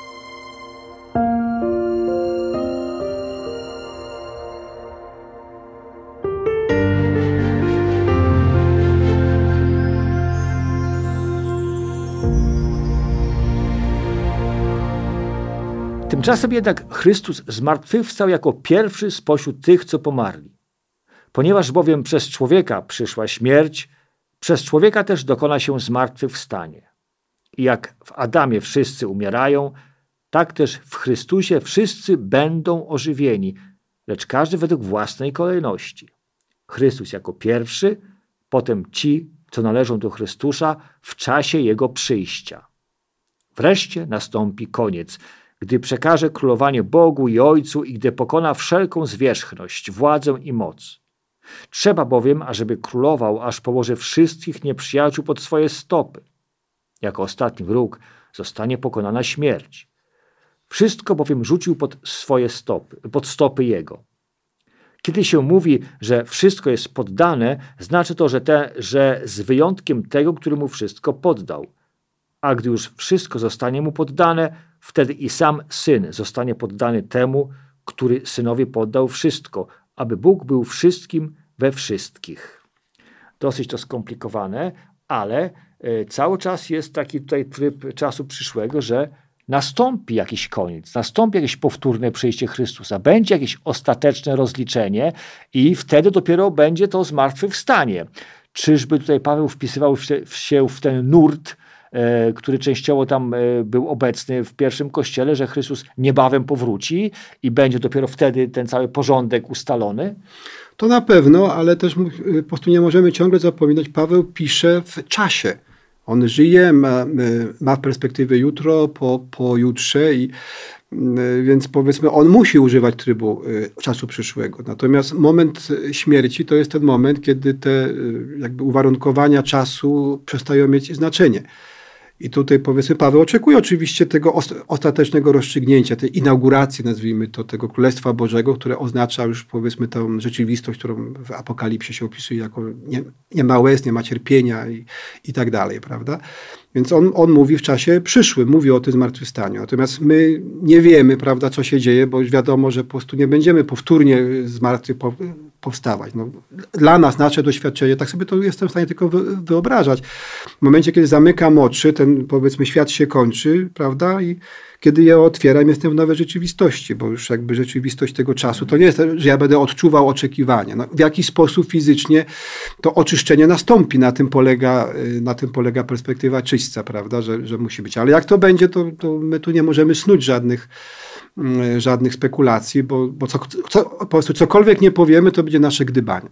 Tymczasem jednak Chrystus zmartwychwstał jako pierwszy spośród tych, co pomarli. Ponieważ bowiem przez człowieka przyszła śmierć, przez człowieka też dokona się zmartwychwstanie. I jak w Adamie wszyscy umierają, tak też w Chrystusie wszyscy będą ożywieni, lecz każdy według własnej kolejności. Chrystus jako pierwszy, potem ci, co należą do Chrystusa w czasie Jego przyjścia. Wreszcie nastąpi koniec, gdy przekaże królowanie Bogu i Ojcu i gdy pokona wszelką zwierzchność, władzę i moc. Trzeba bowiem, ażeby królował, aż położy wszystkich nieprzyjaciół pod swoje stopy. Jako ostatni wróg zostanie pokonana śmierć. Wszystko bowiem rzucił pod swoje stopy, pod stopy Jego. Kiedy się mówi, że wszystko jest poddane, znaczy to, że, te, że z wyjątkiem tego, który mu wszystko poddał. A gdy już wszystko zostanie mu poddane, wtedy i sam Syn zostanie poddany temu, który Synowi poddał wszystko, aby Bóg był wszystkim we wszystkich. Dosyć to skomplikowane, ale y, cały czas jest taki tutaj tryb czasu przyszłego, że nastąpi jakiś koniec, nastąpi jakieś powtórne przyjście Chrystusa, będzie jakieś ostateczne rozliczenie i wtedy dopiero będzie to zmartwychwstanie. Czyżby tutaj Paweł wpisywał się w ten nurt, e, który częściowo tam e, był obecny w pierwszym kościele, że Chrystus niebawem powróci i będzie dopiero wtedy ten cały porządek ustalony? To na pewno, ale też po prostu nie możemy ciągle zapominać, Paweł pisze w czasie. On żyje, ma, ma perspektywę jutro, po, pojutrze, i, więc powiedzmy on musi używać trybu czasu przyszłego. Natomiast moment śmierci to jest ten moment, kiedy te jakby uwarunkowania czasu przestają mieć znaczenie. I tutaj powiedzmy Paweł oczekuje oczywiście tego ostatecznego rozstrzygnięcia, tej inauguracji, nazwijmy to, tego Królestwa Bożego, które oznacza już powiedzmy tę rzeczywistość, którą w Apokalipsie się opisuje jako nie, nie ma łez, nie ma cierpienia i, i tak dalej, prawda? Więc on, on mówi w czasie przyszłym, mówi o tym zmartwychwstaniu. Natomiast my nie wiemy, prawda, co się dzieje, bo już wiadomo, że po prostu nie będziemy powtórnie zmartwy powstawać. No, dla nas, nasze doświadczenie, tak sobie to jestem w stanie tylko wyobrażać. W momencie, kiedy zamykam oczy, ten powiedzmy świat się kończy, prawda, i kiedy je otwieram, jestem w nowej rzeczywistości, bo już jakby rzeczywistość tego czasu to nie jest, że ja będę odczuwał oczekiwania. No, w jaki sposób fizycznie to oczyszczenie nastąpi, na tym polega, na tym polega perspektywa czyśćca, prawda, że, że musi być. Ale jak to będzie, to, to my tu nie możemy snuć żadnych, żadnych spekulacji, bo, bo co, co, po prostu cokolwiek nie powiemy, to będzie nasze gdybanie.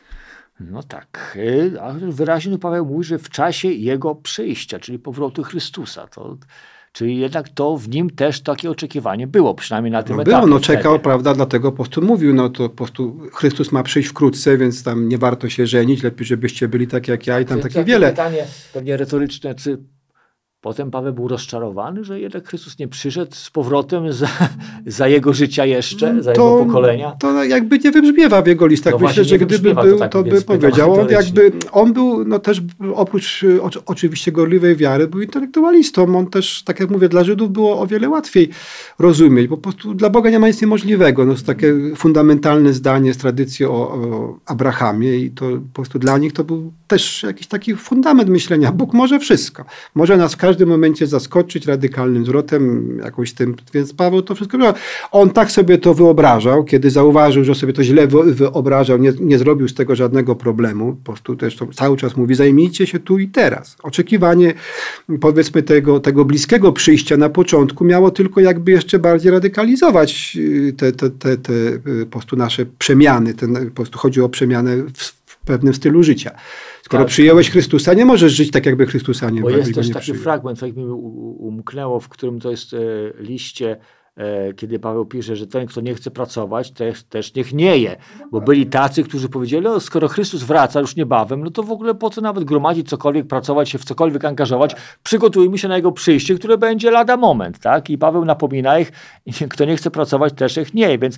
No tak, a wyraźnie Paweł mówi, że w czasie Jego przyjścia, czyli powrotu Chrystusa, to... Czyli jednak to w nim też takie oczekiwanie było, przynajmniej na tym no etapie. Było, no czekał, wtedy. Prawda, dlatego po prostu mówił, no to po prostu Chrystus ma przyjść wkrótce, więc tam nie warto się żenić, lepiej żebyście byli tak jak ja i tam takie wiele. Pytanie pewnie retoryczne, czy potem Paweł był rozczarowany, że jednak Chrystus nie przyszedł z powrotem za, za jego życia jeszcze, za to, jego pokolenia? To jakby nie wybrzmiewa w jego listach. No Myślę, że gdyby był, to, tak, to by powiedział. On, jakby, on był no też oprócz o, oczywiście gorliwej wiary, był intelektualistą. On też, tak jak mówię, dla Żydów było o wiele łatwiej rozumieć, bo po prostu dla Boga nie ma nic niemożliwego. No, to takie fundamentalne zdanie z tradycji o, o Abrahamie i to po prostu dla nich to był też jakiś taki fundament myślenia. Bóg może wszystko. Może nas w każdym momencie zaskoczyć radykalnym zwrotem, jakoś tym, więc Paweł to wszystko miał. On tak sobie to wyobrażał, kiedy zauważył, że sobie to źle wyobrażał, nie, nie zrobił z tego żadnego problemu. Po prostu też to cały czas mówi, zajmijcie się tu i teraz. Oczekiwanie powiedzmy tego, tego bliskiego przyjścia na początku miało tylko jakby jeszcze bardziej radykalizować te, te, te, te po prostu nasze przemiany. Ten, po prostu chodzi o przemianę w, w pewnym stylu życia. Skoro tak. przyjąłeś Chrystusa, nie możesz żyć tak, jakby Chrystusa nie Bo jest też nie taki przyjął. fragment, jak mi umknęło, w którym to jest e, liście, e, kiedy Paweł pisze, że ten, kto nie chce pracować, też, też niech nie je. Bo byli tacy, którzy powiedzieli, no, skoro Chrystus wraca już niebawem, no to w ogóle po co nawet gromadzić cokolwiek, pracować się w cokolwiek angażować, przygotujmy się na jego przyjście, które będzie lada moment. Tak? I Paweł napomina ich, kto nie chce pracować, też niech nie je. Więc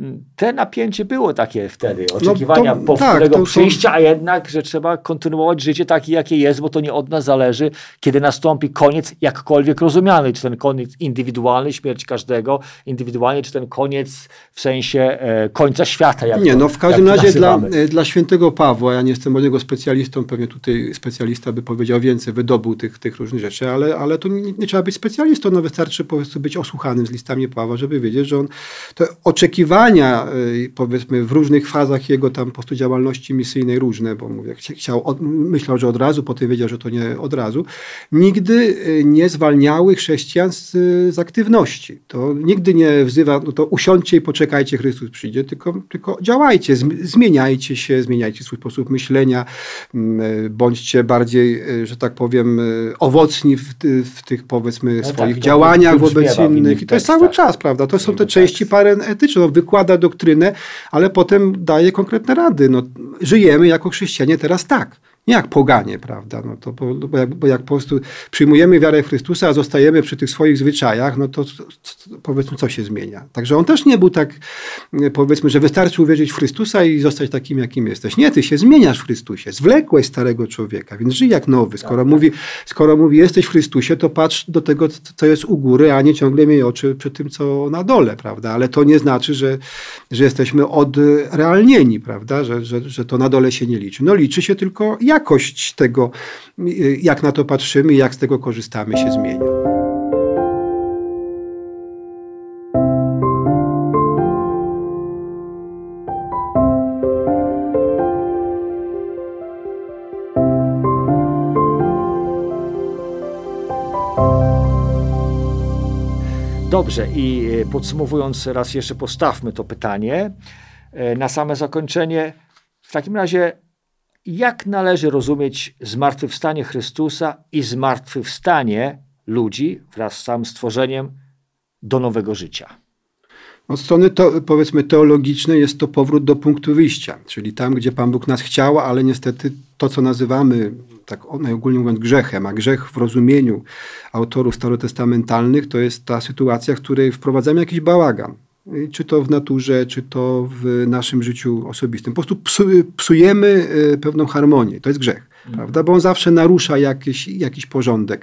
te napięcie było takie wtedy, oczekiwania no to, powtórnego tak, to, przyjścia, to... a jednak, że trzeba kontynuować życie takie, jakie jest, bo to nie od nas zależy, kiedy nastąpi koniec jakkolwiek rozumiany, czy ten koniec indywidualny, śmierć każdego, indywidualnie, czy ten koniec w sensie e, końca świata. Jak nie, to, no w każdym razie dla, dla świętego Pawła, ja nie jestem od niego specjalistą, pewnie tutaj specjalista by powiedział więcej, wydobył tych, tych różnych rzeczy, ale, ale to nie, nie trzeba być specjalistą, no wystarczy po prostu być osłuchanym z listami Pawła, żeby wiedzieć, że on te oczekiwania powiedzmy w różnych fazach jego tam po prostu działalności misyjnej różne, bo mówię, chciał, od, myślał, że od razu, potem wiedział, że to nie od razu, nigdy nie zwalniały chrześcijan z, z aktywności. To On nigdy nie wzywa, no to usiądźcie i poczekajcie, Chrystus przyjdzie, tylko, tylko działajcie, zmieniajcie się, zmieniajcie swój sposób myślenia, bądźcie bardziej, że tak powiem, owocni w, w tych, powiedzmy, no swoich tak, działaniach wobec w innych. I to jest cały czas, prawda? To są te części parę etyczne. No, wykłada doktrynę, ale potem daje konkretne rady. No, żyjemy jako chrześcijanie teraz tak. Nie jak poganie, prawda? No to, bo, bo, jak, bo jak po prostu przyjmujemy wiarę w Chrystusa, a zostajemy przy tych swoich zwyczajach, no to, to, to powiedzmy, co się zmienia. Także on też nie był tak, powiedzmy, że wystarczy uwierzyć w Chrystusa i zostać takim, jakim jesteś. Nie, ty się zmieniasz w Chrystusie. Zwlekłeś starego człowieka, więc żyj jak nowy. Skoro, tak, mówi, skoro mówi, jesteś w Chrystusie, to patrz do tego, co jest u góry, a nie ciągle miej oczy przy tym, co na dole, prawda? Ale to nie znaczy, że, że jesteśmy odrealnieni, prawda? Że, że, że to na dole się nie liczy. No liczy się tylko ja. Jakość tego, jak na to patrzymy, jak z tego korzystamy, się zmienia. Dobrze, i podsumowując, raz jeszcze postawmy to pytanie na same zakończenie. W takim razie, jak należy rozumieć zmartwychwstanie Chrystusa i zmartwychwstanie ludzi wraz z samym stworzeniem do nowego życia? Od strony to, powiedzmy teologicznej jest to powrót do punktu wyjścia, czyli tam, gdzie Pan Bóg nas chciał, ale niestety to, co nazywamy, tak najogólniej mówiąc, grzechem, a grzech w rozumieniu autorów starotestamentalnych to jest ta sytuacja, w której wprowadzamy jakiś bałagan. Czy to w naturze, czy to w naszym życiu osobistym. Po prostu psujemy pewną harmonię. To jest grzech, mm. prawda? Bo on zawsze narusza jakiś, jakiś porządek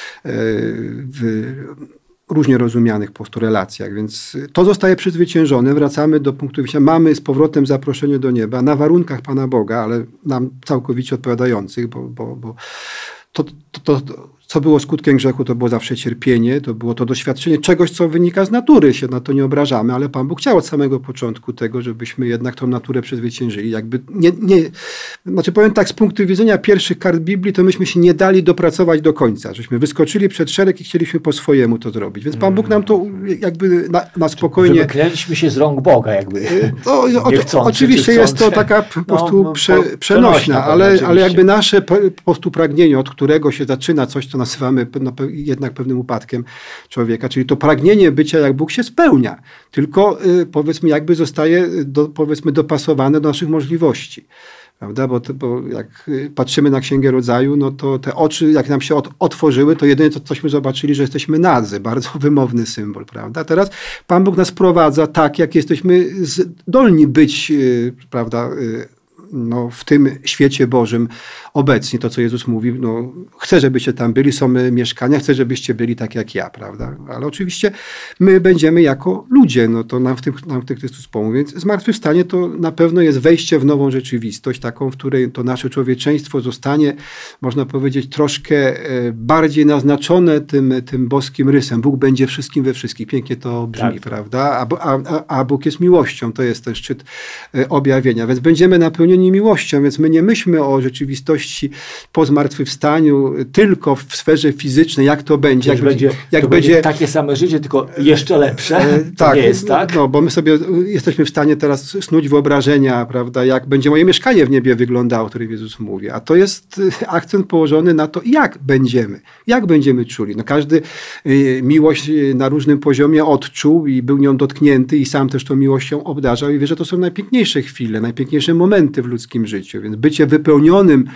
w różnie rozumianych po prostu relacjach. Więc to zostaje przezwyciężone. Wracamy do punktu wyjścia. Mamy z powrotem zaproszenie do nieba na warunkach Pana Boga, ale nam całkowicie odpowiadających, bo, bo, bo to, to, to co było skutkiem grzechu, to było zawsze cierpienie, to było to doświadczenie czegoś, co wynika z natury, się na to nie obrażamy, ale Pan Bóg chciał od samego początku tego, żebyśmy jednak tą naturę przezwyciężyli. Jakby nie, nie, znaczy powiem tak, z punktu widzenia pierwszych kart Biblii, to myśmy się nie dali dopracować do końca, żeśmy wyskoczyli przed szereg i chcieliśmy po swojemu to zrobić. Więc Pan Bóg nam to jakby na, na spokojnie... Wymknęliśmy się z rąk Boga jakby. To, o, chcący, oczywiście jest to taka po prostu no, prze, przenośna, przenośna ale, ale jakby nasze po prostu pragnienie, od którego się zaczyna coś, co nazywamy no, jednak pewnym upadkiem człowieka, czyli to pragnienie bycia jak Bóg się spełnia, tylko y, powiedzmy jakby zostaje do, powiedzmy dopasowane do naszych możliwości. Prawda? Bo, to, bo jak patrzymy na Księgę Rodzaju, no to te oczy, jak nam się od, otworzyły, to jedynie to, cośmy zobaczyli, że jesteśmy nadzy. Bardzo wymowny symbol, prawda? Teraz Pan Bóg nas prowadza tak, jak jesteśmy zdolni być, y, prawda, y, no, w tym świecie Bożym obecni, to co Jezus mówi, no, chcę, żebyście tam byli, są mieszkania, chcę, żebyście byli tak jak ja, prawda? Ale oczywiście my będziemy jako ludzie, no to nam w tym, nam w tym Chrystus pomógł. Więc zmartwychwstanie to na pewno jest wejście w nową rzeczywistość, taką, w której to nasze człowieczeństwo zostanie, można powiedzieć, troszkę bardziej naznaczone tym, tym boskim rysem. Bóg będzie wszystkim we wszystkich. Pięknie to brzmi, tak, prawda? A, a, a Bóg jest miłością, to jest ten szczyt objawienia. Więc będziemy napełnieni miłością, więc my nie myślmy o rzeczywistości po zmartwychwstaniu tylko w sferze fizycznej, jak to będzie. Jak, będzie, jak to będzie, będzie takie same życie, tylko jeszcze lepsze. E, tak, nie jest tak? No, bo my sobie jesteśmy w stanie teraz snuć wyobrażenia, prawda, jak będzie moje mieszkanie w niebie wyglądało, o którym Jezus mówi. A to jest akcent położony na to, jak będziemy, jak będziemy czuli. No, każdy y, miłość na różnym poziomie odczuł i był nią dotknięty i sam też tą miłością obdarzał i wie, że to są najpiękniejsze chwile, najpiękniejsze momenty w ludzkim życiu. Więc bycie wypełnionym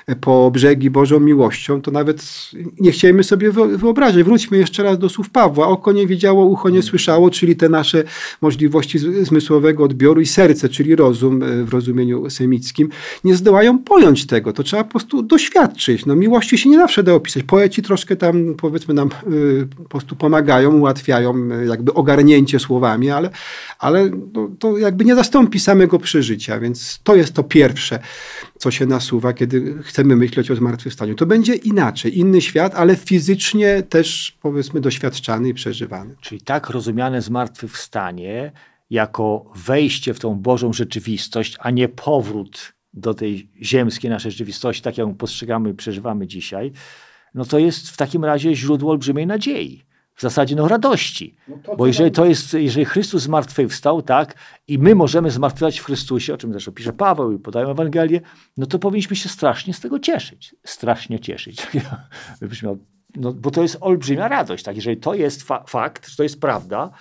po brzegi Bożą miłością, to nawet nie chcielibyśmy sobie wyobrazić. Wróćmy jeszcze raz do słów Pawła. Oko nie widziało, ucho nie słyszało, czyli te nasze możliwości zmysłowego odbioru i serce, czyli rozum w rozumieniu semickim, nie zdołają pojąć tego. To trzeba po prostu doświadczyć. No, miłości się nie zawsze da opisać. Poeci troszkę tam, powiedzmy, nam y, po prostu pomagają, ułatwiają jakby ogarnięcie słowami, ale, ale no, to jakby nie zastąpi samego przeżycia, więc to jest to pierwsze, co się nasuwa, kiedy chcemy myśleć o zmartwychwstaniu. To będzie inaczej, inny świat, ale fizycznie też, powiedzmy, doświadczany i przeżywany. Czyli tak rozumiane zmartwychwstanie jako wejście w tą Bożą rzeczywistość, a nie powrót do tej ziemskiej naszej rzeczywistości, tak jak ją postrzegamy i przeżywamy dzisiaj, no to jest w takim razie źródło olbrzymiej nadziei. w zasadzie no, radości. No to, Bo jeżeli to jest, jeżeli Chrystus zmartwychwstał, tak, i my możemy zmartwychwstać w Chrystusie, o czym zresztą pisze Paweł i podają Ewangelię, no to powinniśmy się strasznie z tego cieszyć. Strasznie cieszyć. No, bo to jest olbrzymia radość. Tak? Jeżeli to jest fa- fakt, że to jest prawda,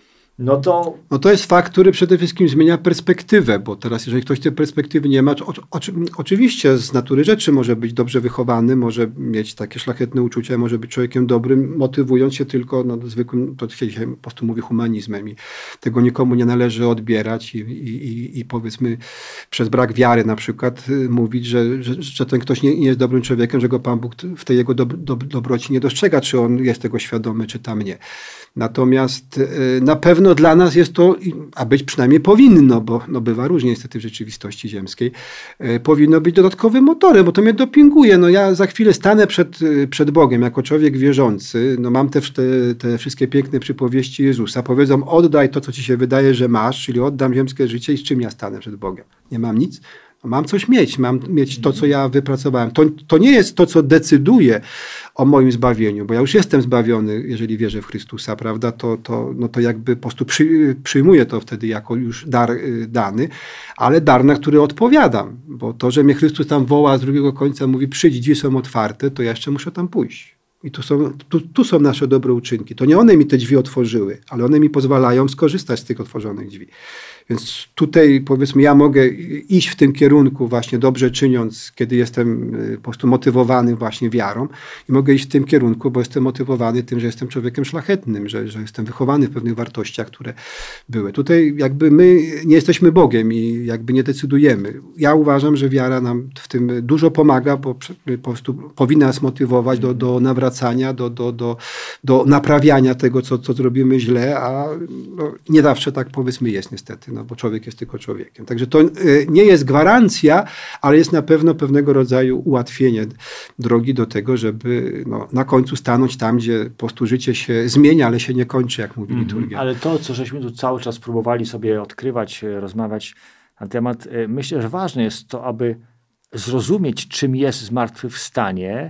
no to... No to jest fakt, który przede wszystkim zmienia perspektywę, bo teraz jeżeli ktoś tej perspektywy nie ma, o, o, oczywiście z natury rzeczy może być dobrze wychowany, może mieć takie szlachetne uczucia, może być człowiekiem dobrym, motywując się tylko no, zwykłym, to się po prostu mówi humanizmem i tego nikomu nie należy odbierać i, i, i powiedzmy przez brak wiary na przykład mówić, że, że, że ten ktoś nie, nie jest dobrym człowiekiem, że go Pan Bóg w tej jego dob, dob, dobroci nie dostrzega, czy on jest tego świadomy, czy tam nie. Natomiast na pewno dla nas jest to, a być przynajmniej powinno, bo no bywa różnie niestety w rzeczywistości ziemskiej, powinno być dodatkowym motorem, bo to mnie dopinguje. No ja za chwilę stanę przed, przed Bogiem jako człowiek wierzący, no mam te, te, te wszystkie piękne przypowieści Jezusa, powiedzą oddaj to, co ci się wydaje, że masz, czyli oddam ziemskie życie i z czym ja stanę przed Bogiem? Nie mam nic? No mam coś mieć, mam mieć to, co ja wypracowałem. To, to nie jest to, co decyduje o moim zbawieniu, bo ja już jestem zbawiony, jeżeli wierzę w Chrystusa, prawda, to, to, no to jakby po prostu przy, przyjmuję to wtedy jako już dar y, dany, ale dar, na który odpowiadam, bo to, że mnie Chrystus tam woła z drugiego końca, mówi przyjdź, drzwi są otwarte, to ja jeszcze muszę tam pójść. I tu są, tu, tu są nasze dobre uczynki. To nie one mi te drzwi otworzyły, ale one mi pozwalają skorzystać z tych otworzonych drzwi. Więc tutaj powiedzmy ja mogę iść w tym kierunku właśnie dobrze czyniąc, kiedy jestem po prostu motywowany właśnie wiarą i mogę iść w tym kierunku, bo jestem motywowany tym, że jestem człowiekiem szlachetnym, że, że jestem wychowany w pewnych wartościach, które były. Tutaj jakby my nie jesteśmy Bogiem i jakby nie decydujemy. Ja uważam, że wiara nam w tym dużo pomaga, bo po prostu powinna nas motywować do, do nawracania, do, do, do, do naprawiania tego, co, co zrobimy źle, a no, nie zawsze tak powiedzmy jest niestety. No bo człowiek jest tylko człowiekiem. Także to nie jest gwarancja, ale jest na pewno pewnego rodzaju ułatwienie drogi do tego, żeby no, na końcu stanąć tam, gdzie po prostu życie się zmienia, ale się nie kończy, jak mówi liturgia. Ale to, co żeśmy tu cały czas próbowali sobie odkrywać, rozmawiać na temat, myślę, że ważne jest to, aby zrozumieć, czym jest zmartwychwstanie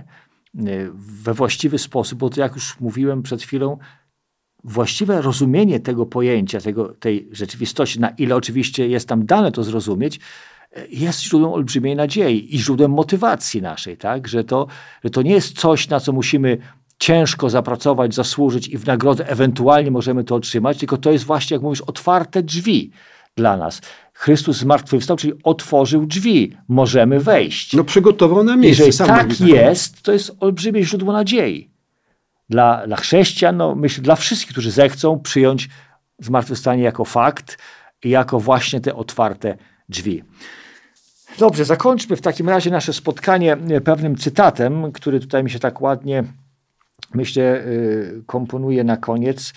we właściwy sposób, bo to jak już mówiłem przed chwilą, właściwe rozumienie tego pojęcia, tego, tej rzeczywistości, na ile oczywiście jest tam dane to zrozumieć, jest źródłem olbrzymiej nadziei i źródłem motywacji naszej, tak? Że to, że to nie jest coś, na co musimy ciężko zapracować, zasłużyć i w nagrodę ewentualnie możemy to otrzymać, tylko to jest właśnie, jak mówisz, otwarte drzwi dla nas. Chrystus zmartwychwstał, czyli otworzył drzwi. Możemy wejść. No przygotował na miejsce. Jeżeli tak jest, to jest olbrzymie źródło nadziei. Dla, dla chrześcijan, no myślę, dla wszystkich, którzy zechcą przyjąć zmartwychwstanie jako fakt i jako właśnie te otwarte drzwi. Dobrze, zakończmy w takim razie nasze spotkanie pewnym cytatem, który tutaj mi się tak ładnie, myślę, komponuje na koniec.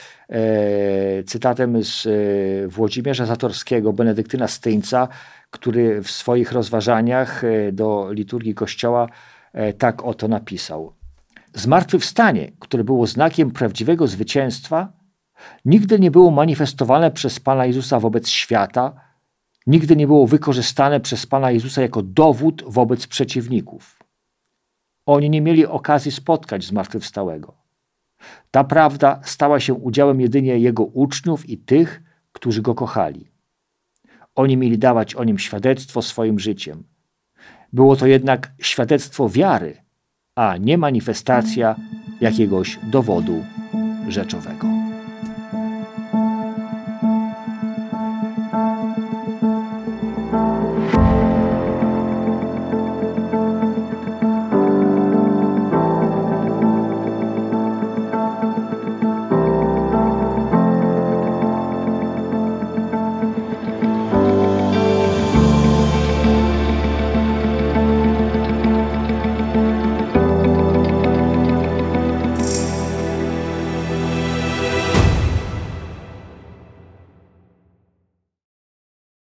Cytatem z Włodzimierza Zatorskiego, benedyktyna Styńca, który w swoich rozważaniach do liturgii Kościoła tak oto napisał. Zmartwychwstanie, które było znakiem prawdziwego zwycięstwa, nigdy nie było manifestowane przez Pana Jezusa wobec świata, nigdy nie było wykorzystane przez Pana Jezusa jako dowód wobec przeciwników. Oni nie mieli okazji spotkać zmartwychwstałego. Ta prawda stała się udziałem jedynie Jego uczniów i tych, którzy Go kochali. Oni mieli dawać o Nim świadectwo swoim życiem. Było to jednak świadectwo wiary, a nie manifestacja jakiegoś dowodu rzeczowego.